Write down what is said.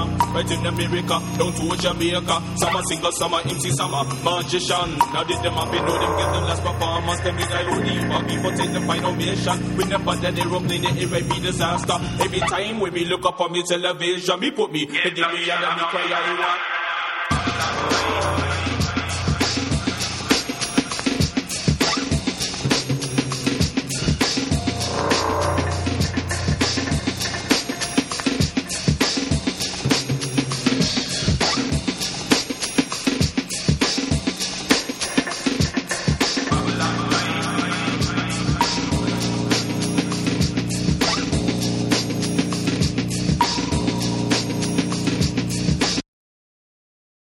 right in America, down to Jamaica. Summer singer, summer MC, summer magician. Now did them up, you know them get the last performance. Them is like only but people take the final mission. We never did the aeroplane, it will be disaster. Every time when we look up on me television, me put me in the way and me cry I want.